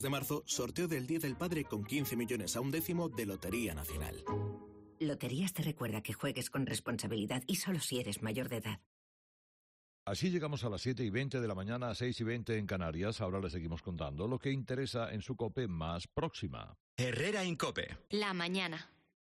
De marzo, sorteo del Día del Padre con 15 millones a un décimo de Lotería Nacional. Loterías te recuerda que juegues con responsabilidad y solo si eres mayor de edad. Así llegamos a las 7:20 de la mañana, 6:20 en Canarias. Ahora les seguimos contando lo que interesa en su COPE más próxima. Herrera en COPE. La mañana.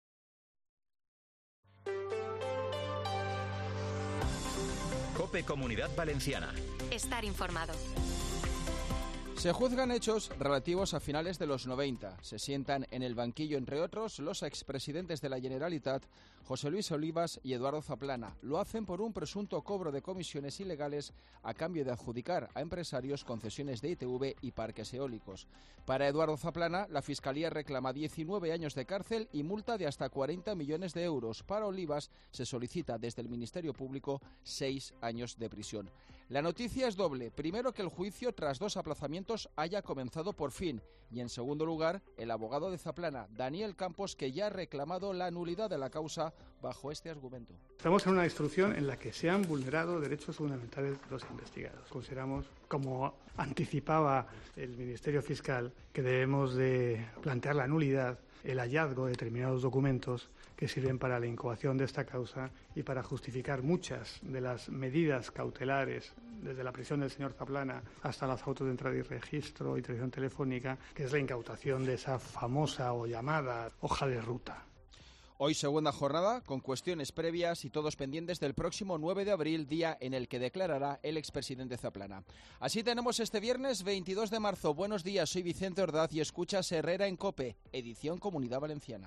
COPE Comunidad Valenciana. Estar informado. Se juzgan hechos relativos a finales de los 90. Se sientan en el banquillo, entre otros, los expresidentes de la Generalitat, José Luis Olivas y Eduardo Zaplana. Lo hacen por un presunto cobro de comisiones ilegales a cambio de adjudicar a empresarios concesiones de ITV y parques eólicos. Para Eduardo Zaplana, la Fiscalía reclama 19 años de cárcel y multa de hasta 40 millones de euros. Para Olivas, se solicita desde el Ministerio Público 6 años de prisión. La noticia es doble. Primero, que el juicio, tras 2 aplazamientos, haya comenzado por fin. Y en segundo lugar, el abogado de Zaplana, Daniel Campos, que ya ha reclamado la nulidad de la causa bajo este argumento. Estamos en una instrucción en la que se han vulnerado derechos fundamentales de los investigados. Consideramos, como anticipaba el Ministerio Fiscal, que debemos de plantear la nulidad, el hallazgo de determinados documentos que sirven para la incoación de esta causa y para justificar muchas de las medidas cautelares, desde la prisión del señor Zaplana hasta las autos de entrada y registro y tradición telefónica, que es la incautación de esa famosa o llamada hoja de ruta. Hoy segunda jornada, con cuestiones previas y todos pendientes del próximo 9 de abril, día en el que declarará el expresidente Zaplana. Así tenemos este viernes 22 de marzo. Buenos días, soy Vicente Ordaz y escuchas Herrera en COPE, edición Comunidad Valenciana.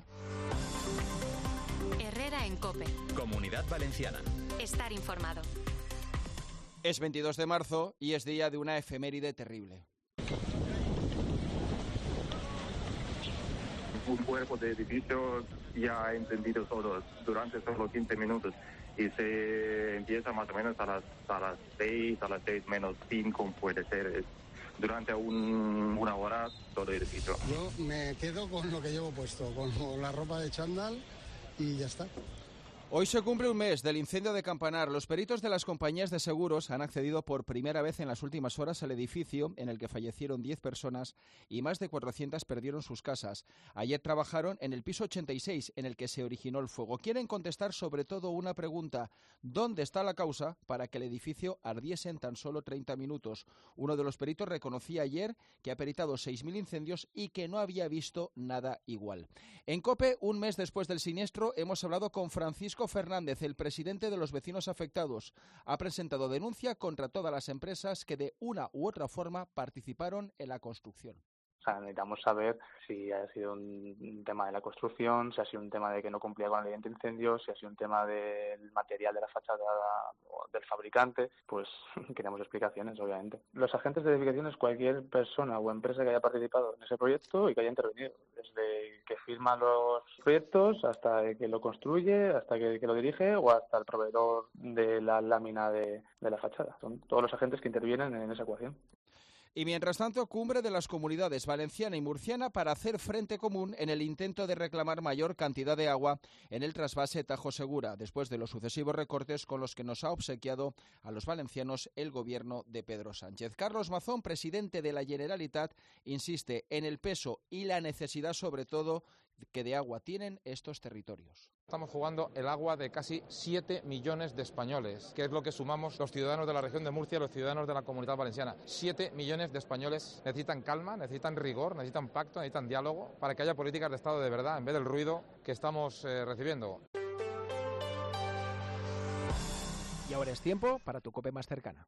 Herrera en COPE. Comunidad Valenciana. Estar informado. Es 22 de marzo y es día de una efeméride terrible. Un cuerpo de edificio ya ha encendido todo durante solo 15 minutos y se empieza más o menos a las 6 menos 5 puede ser. Durante una hora todo el edificio. Yo me quedo con lo que llevo puesto, con la ropa de chándal y ya está. Hoy se cumple un mes del incendio de Campanar. Los peritos de las compañías de seguros han accedido por primera vez en las últimas horas al edificio en el que fallecieron 10 personas y más de 400 perdieron sus casas. Ayer trabajaron en el piso 86 en el que se originó el fuego. Quieren contestar sobre todo una pregunta: ¿dónde está la causa para que el edificio ardiese en tan solo 30 minutos? Uno de los peritos reconocía ayer que ha peritado 6.000 incendios y que no había visto nada igual. En COPE, un mes después del siniestro, hemos hablado con Francisco Fernández, el presidente de los vecinos afectados. Ha presentado denuncia contra todas las empresas que de una u otra forma participaron en la construcción. O sea, necesitamos saber si ha sido un tema de la construcción, si ha sido un tema de que no cumplía con la ley antiincendios, si ha sido un tema del material de la fachada o del fabricante. Pues queremos explicaciones, obviamente. Los agentes de edificación es cualquier persona o empresa que haya participado en ese proyecto y que haya intervenido. Desde que firma los proyectos hasta el que lo construye, hasta el que lo dirige o hasta el proveedor de la lámina de la fachada. Son todos los agentes que intervienen en esa ecuación. Y mientras tanto, cumbre de las comunidades valenciana y murciana para hacer frente común en el intento de reclamar mayor cantidad de agua en el trasvase Tajo Segura, después de los sucesivos recortes con los que nos ha obsequiado a los valencianos el gobierno de Pedro Sánchez. Carlos Mazón, presidente de la Generalitat, insiste en el peso y la necesidad, sobre todo, que de agua tienen estos territorios. Estamos jugando el agua de casi 7 millones de españoles, que es lo que sumamos los ciudadanos de la región de Murcia, los ciudadanos de la Comunidad Valenciana. 7 millones de españoles necesitan calma, necesitan rigor, necesitan pacto, necesitan diálogo para que haya políticas de Estado de verdad en vez del ruido que estamos recibiendo. Y ahora es tiempo para tu COPE más cercana.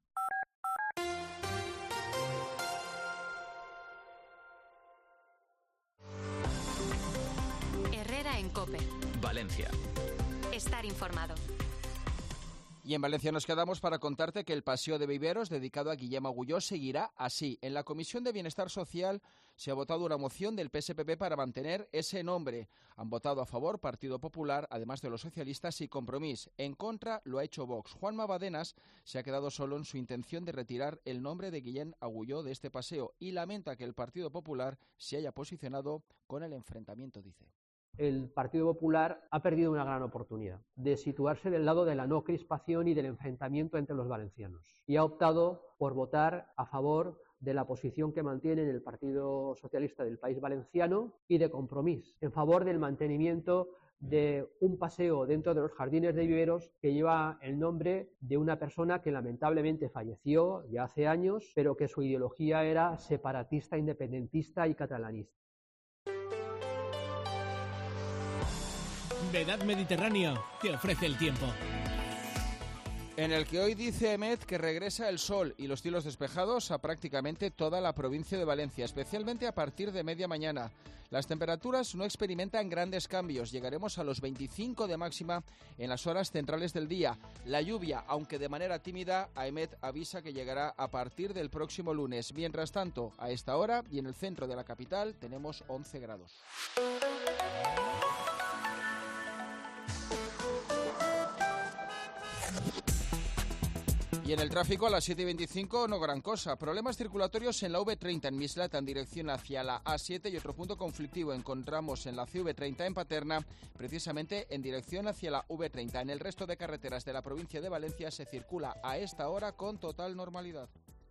Herrera en COPE. Valencia. Estar informado. Y en Valencia nos quedamos para contarte que el paseo de viveros dedicado a Guillem Agulló seguirá así. En la Comisión de Bienestar Social se ha votado una moción del PSPB para mantener ese nombre. Han votado a favor Partido Popular, además de los socialistas, y Compromís. En contra lo ha hecho Vox. Juanma Badenas se ha quedado solo en su intención de retirar el nombre de Guillem Agulló de este paseo y lamenta que el Partido Popular se haya posicionado con el enfrentamiento, dice. El Partido Popular ha perdido una gran oportunidad de situarse del lado de la no crispación y del enfrentamiento entre los valencianos y ha optado por votar a favor de la posición que mantiene el Partido Socialista del País Valenciano y de Compromís en favor del mantenimiento de un paseo dentro de los jardines de Viveros que lleva el nombre de una persona que lamentablemente falleció ya hace años, pero que su ideología era separatista, independentista y catalanista. Vedad Mediterráneo te ofrece el tiempo. En el que hoy dice EMET que regresa el sol y los cielos despejados a prácticamente toda la provincia de Valencia, especialmente a partir de media mañana. Las temperaturas no experimentan grandes cambios, llegaremos a los 25 de máxima en las horas centrales del día. La lluvia, aunque de manera tímida, EMET avisa que llegará a partir del próximo lunes. Mientras tanto, a esta hora y en el centro de la capital tenemos 11 grados. Y en el tráfico a las 7:25 no gran cosa. Problemas circulatorios en la V30 en Mislata en dirección hacia la A7 y otro punto conflictivo encontramos en la CV30 en Paterna, precisamente en dirección hacia la V30. En el resto de carreteras de la provincia de Valencia se circula a esta hora con total normalidad.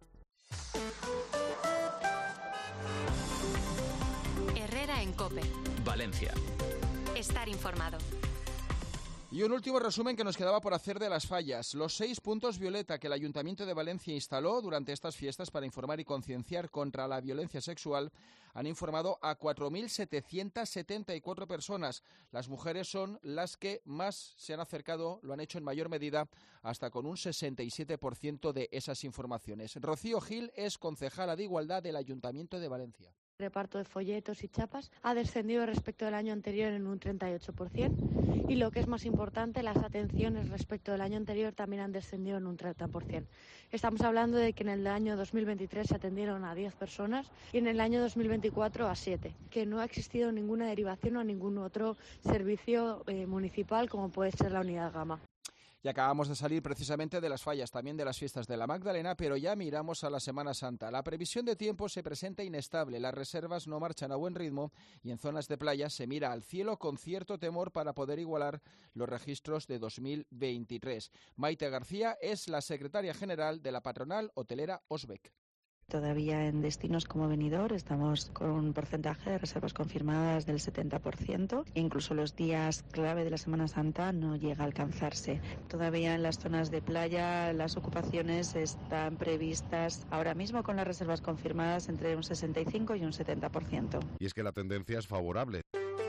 Herrera en COPE. Valencia. Estar informado. Y un último resumen que nos quedaba por hacer de las fallas. Los 6 puntos violeta que el Ayuntamiento de Valencia instaló durante estas fiestas para informar y concienciar contra la violencia sexual han informado a 4.774 personas. Las mujeres son las que más se han acercado, lo han hecho en mayor medida, hasta con un 67% de esas informaciones. Rocío Gil es concejala de Igualdad del Ayuntamiento de Valencia. El reparto de folletos y chapas ha descendido respecto del año anterior en un 38% y lo que es más importante, las atenciones respecto del año anterior también han descendido en un 30%. Estamos hablando de que en el año 2023 se atendieron a 10 personas y en el año 2024 a 7, que no ha existido ninguna derivación a ningún otro servicio municipal como puede ser la Unidad Gama. Y acabamos de salir precisamente de las fallas, también de las fiestas de la Magdalena, pero ya miramos a la Semana Santa. La previsión de tiempo se presenta inestable, las reservas no marchan a buen ritmo y en zonas de playa se mira al cielo con cierto temor para poder igualar los registros de 2023. Maite García es la secretaria general de la patronal hotelera Osbec. Todavía en destinos como Benidorm estamos con un porcentaje de reservas confirmadas del 70%. Incluso los días clave de la Semana Santa no llega a alcanzarse. Todavía en las zonas de playa las ocupaciones están previstas ahora mismo con las reservas confirmadas entre un 65 y un 70%. Y es que la tendencia es favorable.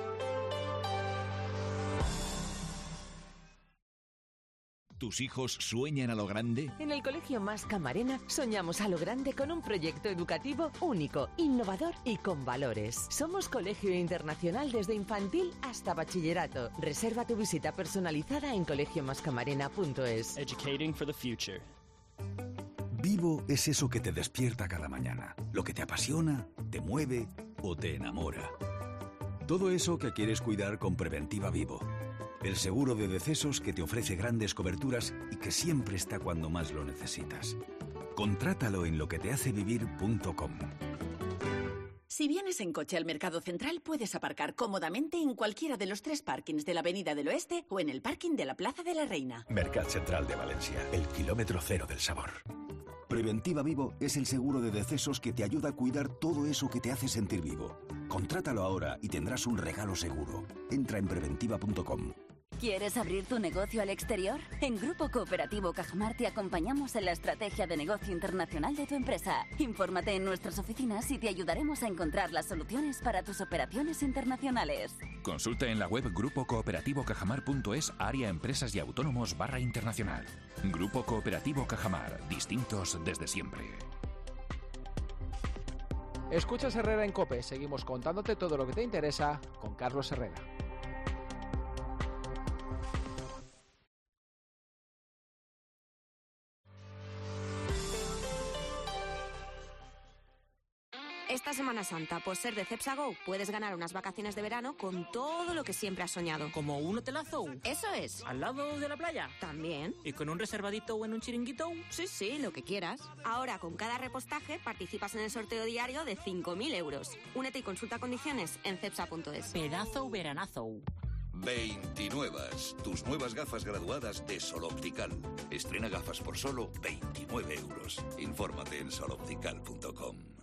¿Tus hijos sueñan a lo grande? En el Colegio Mas Camarena soñamos a lo grande con un proyecto educativo único, innovador y con valores. Somos colegio internacional desde infantil hasta bachillerato. Reserva tu visita personalizada en colegiomascamarena.es. Educating for the future. Vivo es eso que te despierta cada mañana, lo que te apasiona, te mueve o te enamora. Todo eso que quieres cuidar con Preventiva Vivo. El seguro de decesos que te ofrece grandes coberturas y que siempre está cuando más lo necesitas. Contrátalo en loquetehacevivir.com. Si vienes en coche al Mercado Central, puedes aparcar cómodamente en cualquiera de los 3 parkings de la Avenida del Oeste o en el parking de la Plaza de la Reina. Mercat Central de Valencia, el kilómetro cero del sabor. Preventiva Vivo es el seguro de decesos que te ayuda a cuidar todo eso que te hace sentir vivo. Contrátalo ahora y tendrás un regalo seguro. Entra en preventiva.com. ¿Quieres abrir tu negocio al exterior? En Grupo Cooperativo Cajamar te acompañamos en la estrategia de negocio internacional de tu empresa. Infórmate en nuestras oficinas y te ayudaremos a encontrar las soluciones para tus operaciones internacionales. Consulta en la web grupocooperativo.cajamar.es, área empresas y autónomos /internacional. Grupo Cooperativo Cajamar, distintos desde siempre. Escuchas Herrera en COPE, seguimos contándote todo lo que te interesa con Carlos Herrera. Esta Semana Santa, por ser de Cepsa Go, puedes ganar unas vacaciones de verano con todo lo que siempre has soñado. ¿Como un hotelazo? ¡Eso es! ¿Al lado de la playa? También. ¿Y con un reservadito o en un chiringuito? Sí, lo que quieras. Ahora, con cada repostaje, participas en el sorteo diario de 5.000 euros. Únete y consulta condiciones en cepsa.es. Pedazo veranazo. 29. Tus nuevas gafas graduadas de Sol Optical. Estrena gafas por solo 29 euros. Infórmate en soloptical.com.